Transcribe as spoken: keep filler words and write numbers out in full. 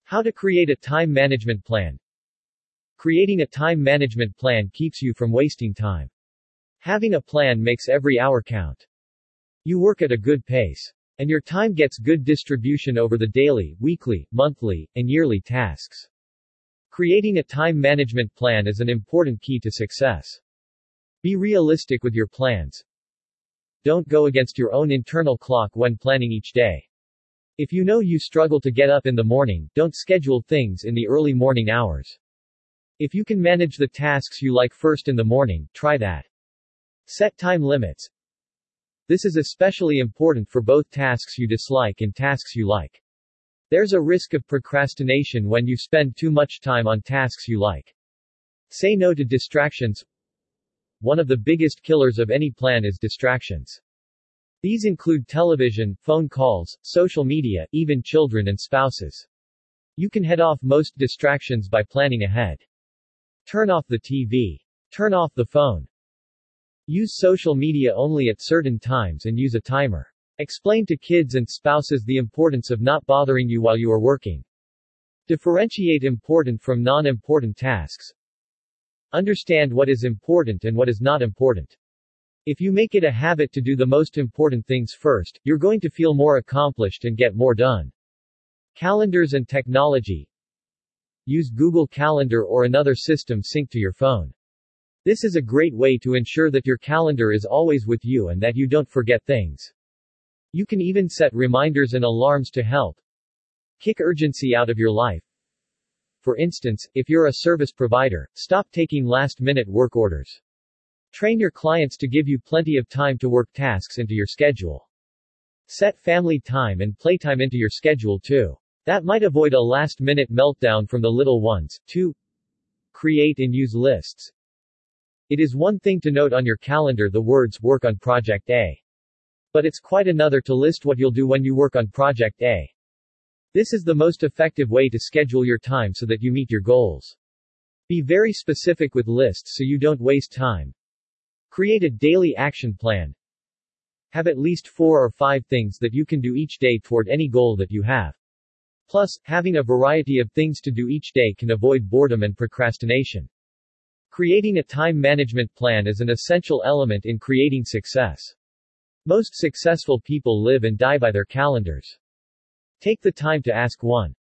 How to create a time management plan. Creating a time management plan keeps you from wasting time. Having a plan makes every hour count. You work at a good pace. And your time gets good distribution over the daily, weekly, monthly, and yearly tasks. Creating a time management plan is an important key to success. Be realistic with your plans. Don't go against your own internal clock when planning each day. If you know you struggle to get up in the morning, don't schedule things in the early morning hours. If you can manage the tasks you like first in the morning, try that. Set time limits. This is especially important for both tasks you dislike and tasks you like. There's a risk of procrastination when you spend too much time on tasks you like. Say no to distractions. One of the biggest killers of any plan is distractions. These include television, phone calls, social media, even children and spouses. You can head off most distractions by planning ahead. Turn off the T V. Turn off the phone. Use social media only at certain times and use a timer. Explain to kids and spouses the importance of not bothering you while you are working. Differentiate important from non-important tasks. Understand what is important and what is not important. If you make it a habit to do the most important things first, you're going to feel more accomplished and get more done. Calendars and technology. Use Google Calendar or another system synced to your phone. This is a great way to ensure that your calendar is always with you and that you don't forget things. You can even set reminders and alarms to help kick urgency out of your life. For instance, if you're a service provider, stop taking last-minute work orders. Train your clients to give you plenty of time to work tasks into your schedule. Set family time and playtime into your schedule too. That might avoid a last-minute meltdown from the little ones. two. Create and use lists. It is one thing to note on your calendar the words "work on Project A." But it's quite another to list what you'll do when you work on Project A. This is the most effective way to schedule your time so that you meet your goals. Be very specific with lists so you don't waste time. Create a daily action plan. Have at least four or five things that you can do each day toward any goal that you have. Plus, having a variety of things to do each day can avoid boredom and procrastination. Creating a time management plan is an essential element in creating success. Most successful people live and die by their calendars. Take the time to ask one.